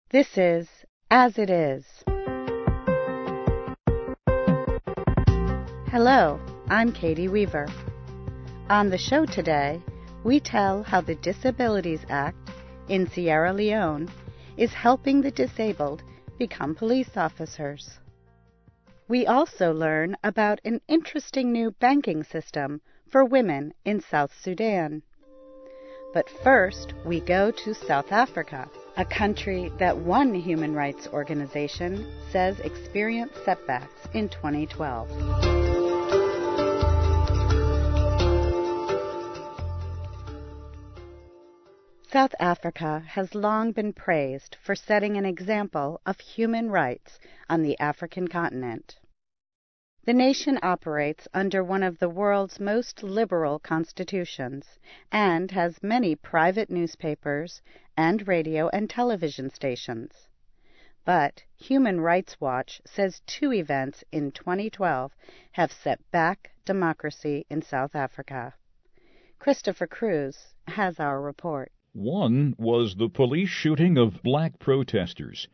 This is As It Is. Hello, I'm Katie Weaver. On the show today, we tell how the Disabilities Act in Sierra Leone is helping the disabled become police officers. We also learn about an interesting new banking system for women in South Sudan. But first, we go to South Africa, a country that one human rights organization says experienced setbacks in 2012. South Africa has long been praised for setting an example of human rights on the African continent. The nation operates under one of the world's most liberal constitutions and has many private newspapers and radio and television stations. But Human Rights Watch says two events in 2012 have set back democracy in South Africa. Christopher Cruz has our report. One was the police shooting of black protesters.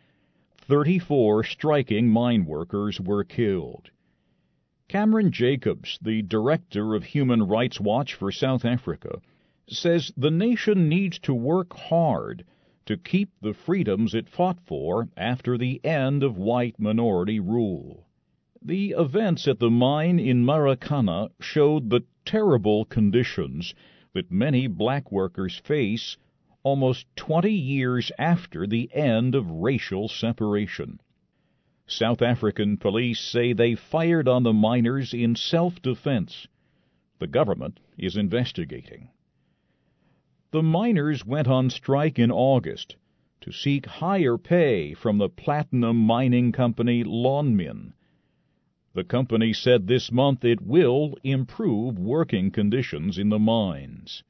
34 striking mine workers were killed. Cameron Jacobs, the director of Human Rights Watch for South Africa, says the nation needs to work hard to keep the freedoms it fought for after the end of white minority rule. The events at the mine in Marikana showed the terrible conditions that many black workers face almost 20 years after the end of racial separation. South African police say they fired on the miners in self-defense. The government is investigating. The miners went on strike in August to seek higher pay from the platinum mining company Lonmin. The company said this month it will improve working conditions in the mines.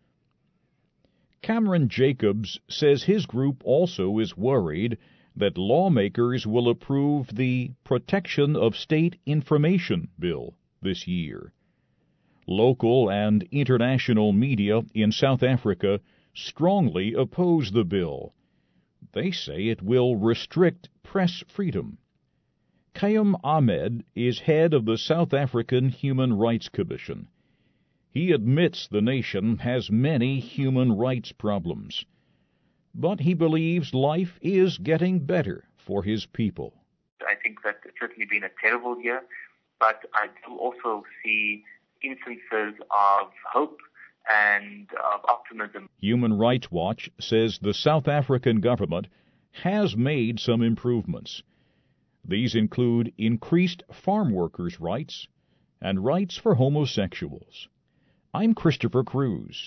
Cameron Jacobs says his group also is worried that lawmakers will approve the Protection of State Information Bill this year. Local and international media in South Africa strongly oppose the bill. They say it will restrict press freedom. Kayum Ahmed is head of the South African Human Rights Commission. He admits the nation has many human rights problems, but he believes life is getting better for his people. I think that it's certainly been a terrible year, but I do also see instances of hope and of optimism. Human Rights Watch says the South African government has made some improvements. These include increased farm workers' rights and rights for homosexuals. I'm Christopher Cruz.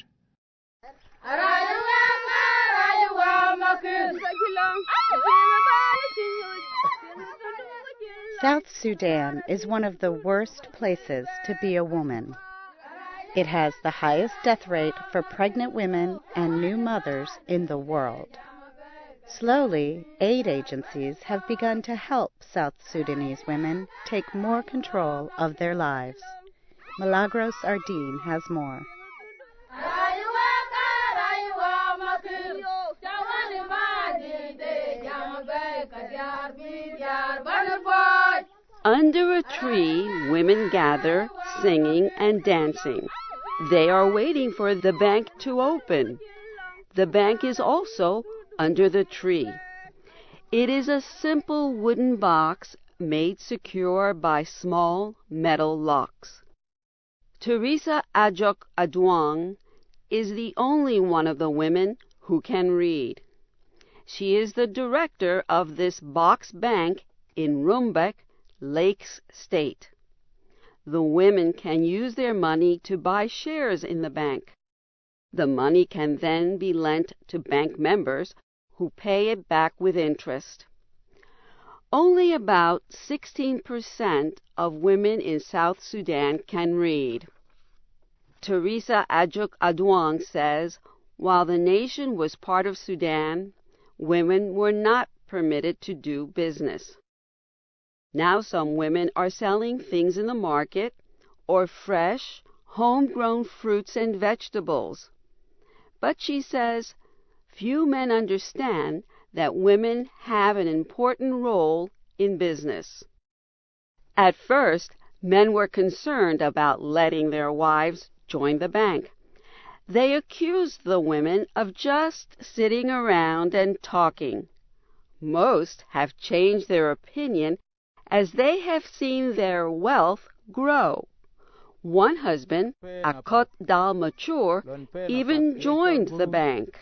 South Sudan is one of the worst places to be a woman. It has the highest death rate for pregnant women and new mothers in the world. Slowly, aid agencies have begun to help South Sudanese women take more control of their lives. Milagros Ardeen has more. Under a tree, women gather, singing and dancing. They are waiting for the bank to open. The bank is also under the tree. It is a simple wooden box made secure by small metal locks. Teresa Ajok Adwang is the only one of the women who can read. She is the director of this box bank in Rumbek, Lakes State. The women can use their money to buy shares in the bank. The money can then be lent to bank members who pay it back with interest. Only about 16% of women in South Sudan can read. Teresa Ajok Adwang says, while the nation was part of Sudan, women were not permitted to do business. Now some women are selling things in the market or fresh, homegrown fruits and vegetables. But she says, few men understand that women have an important role in business. At first, men were concerned about letting their wives join the bank. They accused the women of just sitting around and talking. Most have changed their opinion as they have seen their wealth grow. One husband, Akot Dal Mature, even joined the bank.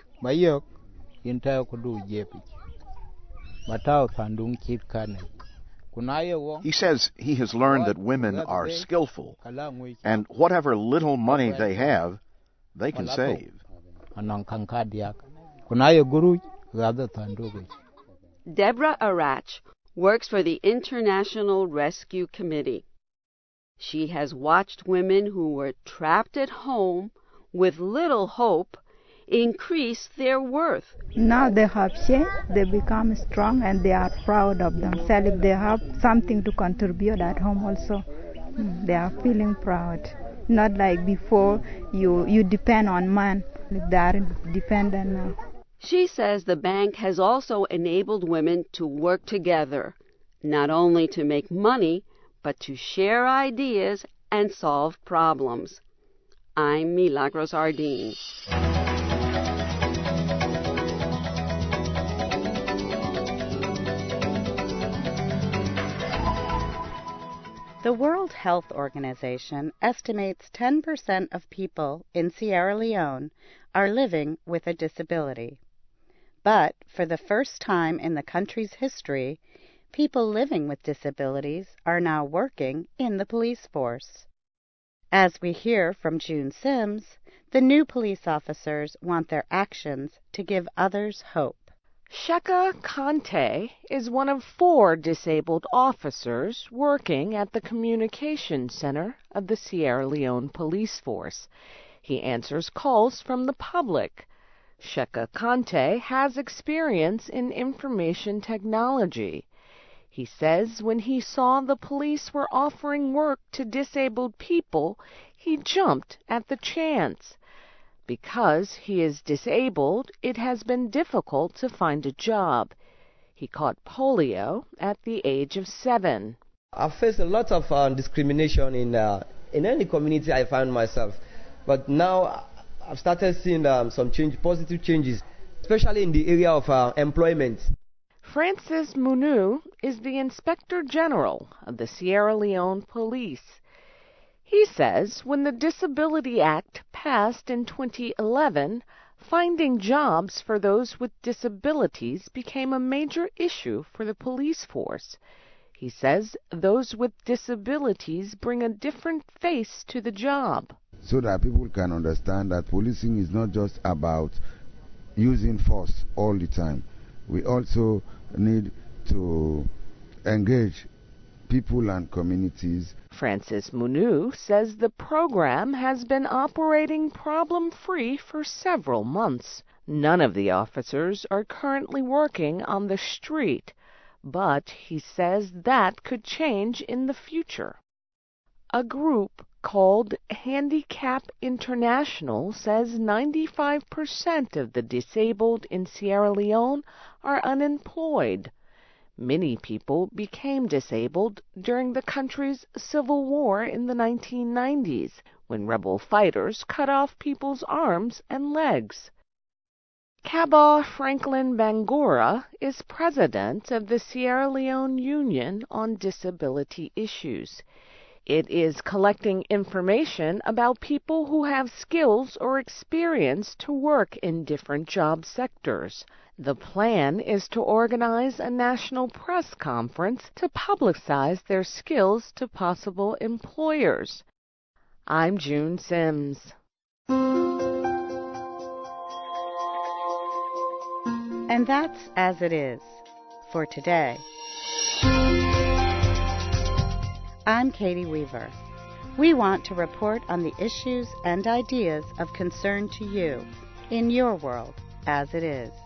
He says he has learned that women are skillful, and whatever little money they have, they can save. Deborah Arach works for the International Rescue Committee. She has watched women who were trapped at home with little hope increase their worth. Now they have changed, they become strong, and they are proud of themselves. If they have something to contribute at home also, they are feeling proud. Not like before, you depend on man. They are dependent now. She says the bank has also enabled women to work together, not only to make money, but to share ideas and solve problems. I'm Milagros Ardeen. The World Health Organization estimates 10% of people in Sierra Leone are living with a disability. But for the first time in the country's history, people living with disabilities are now working in the police force. As we hear from June Sims, the new police officers want their actions to give others hope. Sheka Kante is one of 4 disabled officers working at the Communications Center of the Sierra Leone Police Force. He answers calls from the public. Sheka Kante has experience in information technology. He says when he saw the police were offering work to disabled people, he jumped at the chance. Because he is disabled, it has been difficult to find a job. He caught polio at the age of 7. I've faced a lot of discrimination in any community I find myself. But now I've started seeing some positive changes, especially in the area of employment. Francis Munu is the Inspector General of the Sierra Leone Police. He says when the Disability Act passed in 2011, finding jobs for those with disabilities became a major issue for the police force. He says those with disabilities bring a different face to the job. So that people can understand that policing is not just about using force all the time. We also need to engage people and communities. Francis Munu says the program has been operating problem-free for several months. None of the officers are currently working on the street, but he says that could change in the future. A group called Handicap International says 95% of the disabled in Sierra Leone are unemployed. Many people became disabled during the country's civil war in the 1990s, when rebel fighters cut off people's arms and legs. Kaba Franklin Bangura is president of the Sierra Leone Union on Disability Issues. It is collecting information about people who have skills or experience to work in different job sectors. The plan is to organize a national press conference to publicize their skills to possible employers. I'm June Sims. And that's As It Is for today. I'm Katie Weaver. We want to report on the issues and ideas of concern to you in your world as it is.